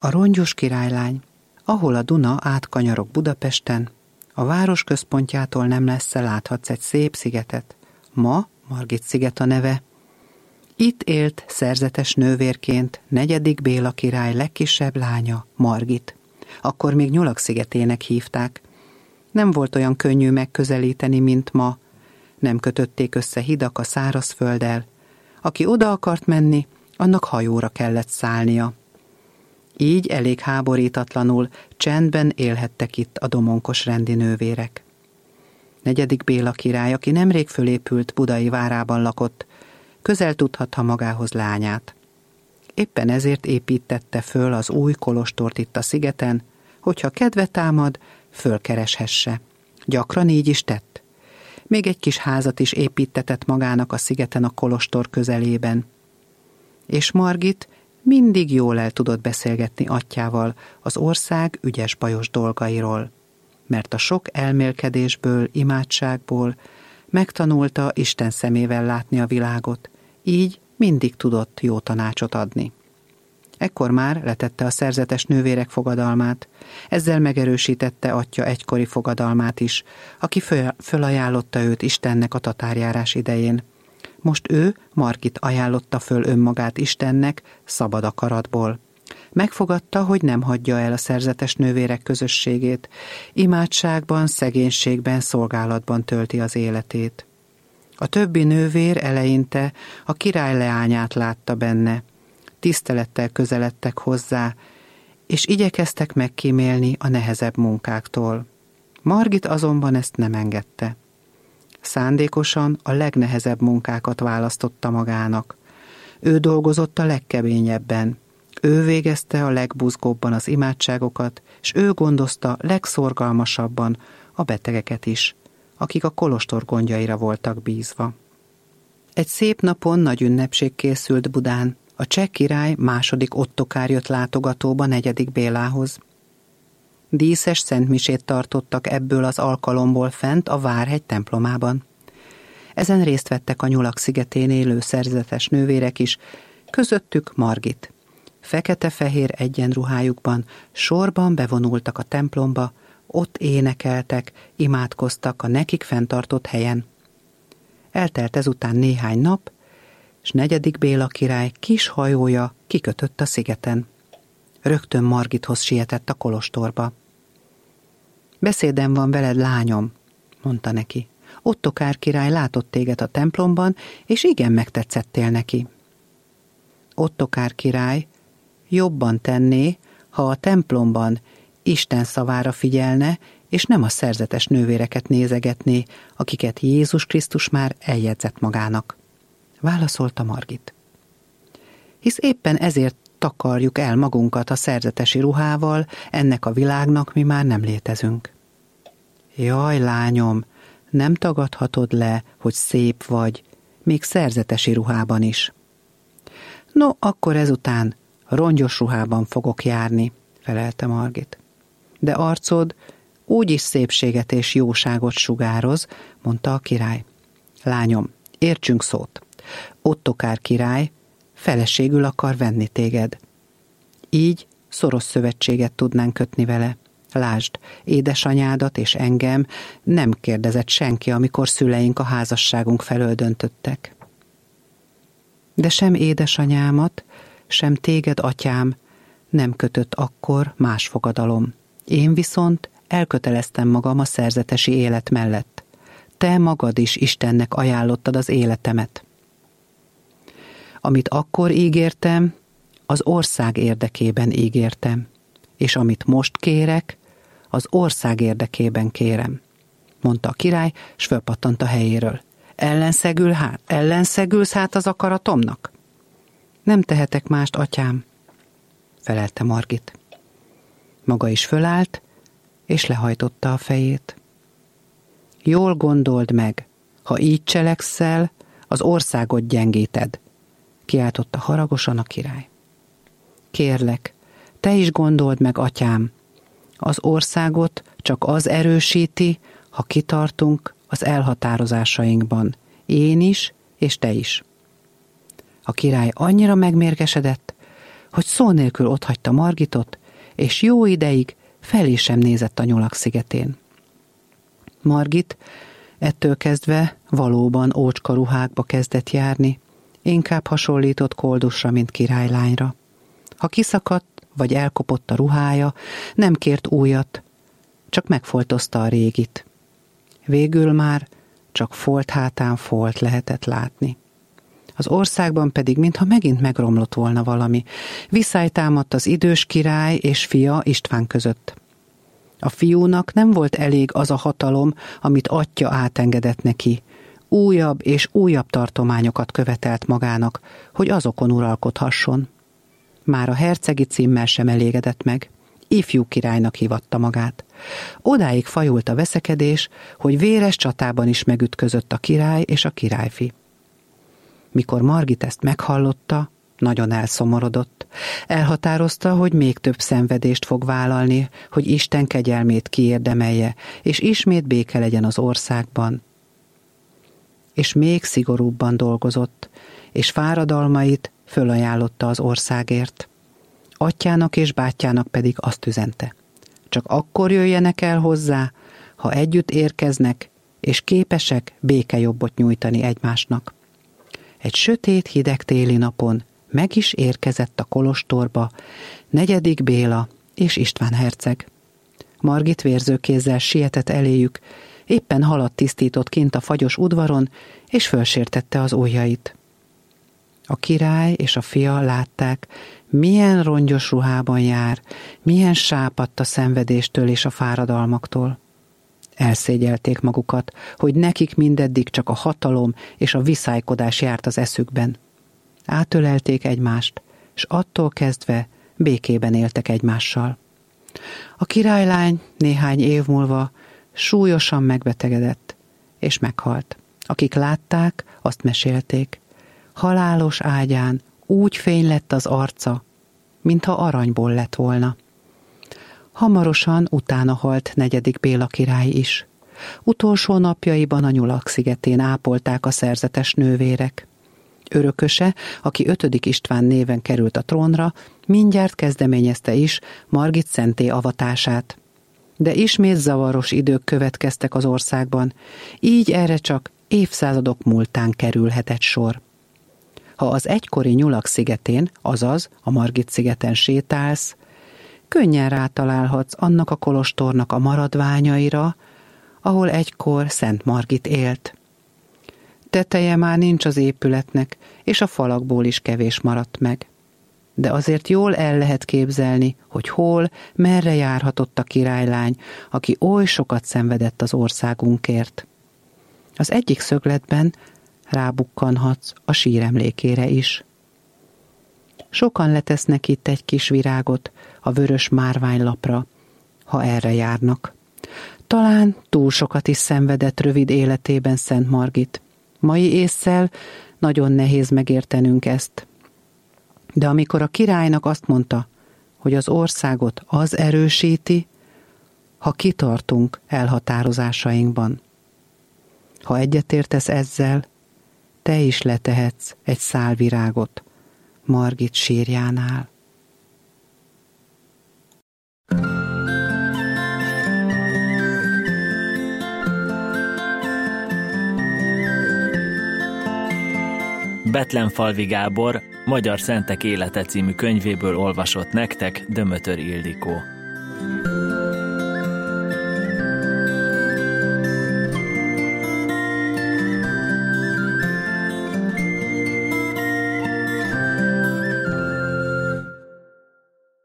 A rongyos királylány. Ahol a Duna átkanyarog Budapesten, a város központjától nem messze láthatsz egy szép szigetet. Ma Margit sziget a neve. Itt élt szerzetes nővérként 4. Béla király legkisebb lánya, Margit. Akkor még Nyulak-szigetének hívták. Nem volt olyan könnyű megközelíteni, mint ma. Nem kötötték össze hidak a szárazfölddel. Aki oda akart menni, annak hajóra kellett szállnia. Így elég háborítatlanul, csendben élhettek itt a domonkos rendi nővérek. 4. Béla király, aki nemrég fölépült budai várában lakott, közel tudhatta magához lányát. Éppen ezért építette föl az új kolostort itt a szigeten, hogyha kedve támad, fölkereshesse. Gyakran így is tett. Még egy kis házat is építtetett magának a szigeten a kolostor közelében. És Margit mindig jól el tudott beszélgetni atyjával az ország ügyes-bajos dolgairól, mert a sok elmélkedésből, imádságból megtanulta Isten szemével látni a világot, így mindig tudott jó tanácsot adni. Ekkor már letette a szerzetes nővérek fogadalmát, ezzel megerősítette atya egykori fogadalmát is, aki fölajánlotta őt Istennek a tatárjárás idején. Most ő, Margit ajánlotta föl önmagát Istennek szabad akaratból. Megfogadta, hogy nem hagyja el a szerzetes nővérek közösségét, imádságban, szegénységben, szolgálatban tölti az életét. A többi nővér eleinte a király leányát látta benne, tisztelettel közeledtek hozzá, és igyekeztek megkímélni a nehezebb munkáktól. Margit azonban ezt nem engedte. Szándékosan a legnehezebb munkákat választotta magának. Ő dolgozott a legkeményebben. Ő végezte a legbuzgóbban az imádságokat, és ő gondozta legszorgalmasabban a betegeket is, akik a kolostor gondjaira voltak bízva. Egy szép napon nagy ünnepség készült Budán. A cseh király második Ottokár jött látogatóba 4. Bélához. Díszes szentmisét tartottak ebből az alkalomból fent a Várhegy templomában. Ezen részt vettek a Nyulak-szigetén élő szerzetes nővérek is, közöttük Margit. Fekete-fehér egyenruhájukban sorban bevonultak a templomba, ott énekeltek, imádkoztak a nekik fenntartott helyen. Eltelt ezután néhány nap, és 4. Béla király kis hajója kikötött a szigeten. Rögtön Margithoz sietett a kolostorba. Beszédem van veled, lányom, mondta neki. Ottokár király látott téged a templomban, és igen megtetszettél neki. Ottokár király jobban tenné, ha a templomban Isten szavára figyelne, és nem a szerzetes nővéreket nézegetné, akiket Jézus Krisztus már eljegyzett magának, válaszolta Margit. Hisz éppen ezért takarjuk el magunkat a szerzetesi ruhával, ennek a világnak mi már nem létezünk. Jaj, lányom, nem tagadhatod le, hogy szép vagy, még szerzetesi ruhában is. No, akkor ezután rongyos ruhában fogok járni, felelte Margit. De arcod úgyis szépséget és jóságot sugároz, mondta a király. Lányom, értsünk szót. Ottokár király feleségül akar venni téged. Így szoros szövetséget tudnánk kötni vele. Lásd, édesanyádat és engem nem kérdezett senki, amikor szüleink a házasságunk felől döntöttek. De sem édesanyámat, sem téged, atyám, nem kötött akkor más fogadalom. Én viszont elköteleztem magam a szerzetesi élet mellett. Te magad is Istennek ajánlottad az életemet. Amit akkor ígértem, az ország érdekében ígértem, és amit most kérek, az ország érdekében kérem, mondta a király, s fölpattant a helyéről. Ellenszegülsz hát az akaratomnak? Nem tehetek mást, atyám, felelte Margit. Maga is fölállt, és lehajtotta a fejét. Jól gondold meg, ha így cselekszel, az országot gyengíted, kiáltotta haragosan a király. Kérlek, te is gondold meg, atyám, az országot csak az erősíti, ha kitartunk az elhatározásainkban, én is, és te is. A király annyira megmérgesedett, hogy szó nélkül otthagyta Margitot, és jó ideig felé sem nézett a Nyulak szigetén. Margit ettől kezdve valóban ócska ruhákba kezdett járni, inkább hasonlított koldusra, mint királylányra. Ha kiszakadt vagy elkopott a ruhája, nem kért újat, csak megfoltozta a régit. Végül már csak folt hátán folt lehetett látni. Az országban pedig, mintha megint megromlott volna valami, viszály támadt az idős király és fia István között. A fiúnak nem volt elég az a hatalom, amit atya átengedett neki. Újabb és újabb tartományokat követelt magának, hogy azokon uralkodhasson. Már a hercegi címmel sem elégedett meg. Ifjú királynak hívatta magát. Odáig fajult a veszekedés, hogy véres csatában is megütközött a király és a királyfi. Mikor Margit ezt meghallotta, nagyon elszomorodott. Elhatározta, hogy még több szenvedést fog vállalni, hogy Isten kegyelmét kiérdemelje, és ismét béke legyen az országban. És még szigorúbban dolgozott, és fáradalmait fölajánlotta az országért. Atyának és bátyjának pedig azt üzente: csak akkor jöjjenek el hozzá, ha együtt érkeznek, és képesek békejobbot nyújtani egymásnak. Egy sötét, hideg téli napon meg is érkezett a kolostorba 4. Béla és István herceg. Margit vérzőkézzel sietett eléjük, éppen halat tisztított kint a fagyos udvaron, és fölsértette az ujjait. A király és a fia látták, milyen rongyos ruhában jár, milyen sápadt a szenvedéstől és a fáradalmaktól. Elszégyelték magukat, hogy nekik mindeddig csak a hatalom és a viszálykodás járt az eszükben. Átölelték egymást, és attól kezdve békében éltek egymással. A királylány néhány év múlva súlyosan megbetegedett, és meghalt. Akik látták, azt mesélték. Halálos ágyán úgy fény lett az arca, mintha aranyból lett volna. Hamarosan utána halt 4. Béla király is. Utolsó napjaiban a Nyulak szigetén ápolták a szerzetes nővérek. Örököse, aki 5. István néven került a trónra, mindjárt kezdeményezte is Margit szentté avatását. De ismét zavaros idők következtek az országban, így erre csak évszázadok múltán kerülhetett sor. Ha az egykori Nyulak szigetén, azaz a Margit szigeten sétálsz, könnyen rátalálhatsz annak a kolostornak a maradványaira, ahol egykor Szent Margit élt. Teteje már nincs az épületnek, és a falakból is kevés maradt meg. De azért jól el lehet képzelni, hogy hol, merre járhatott a királylány, aki oly sokat szenvedett az országunkért. Az egyik szögletben rábukkanhatsz a síremlékére is. Sokan letesznek itt egy kis virágot a vörös márványlapra, ha erre járnak. Talán túl sokat is szenvedett rövid életében Szent Margit. Mai ésszel nagyon nehéz megértenünk ezt. De amikor a királynak azt mondta, hogy az országot az erősíti, ha kitartunk elhatározásainkban. Ha egyetértesz ezzel, te is letehetsz egy szál virágot Margit sírjánál. Bethlenfalvi Gábor Magyar Szentek élete című könyvéből olvasott nektek Dömötör Ildikó.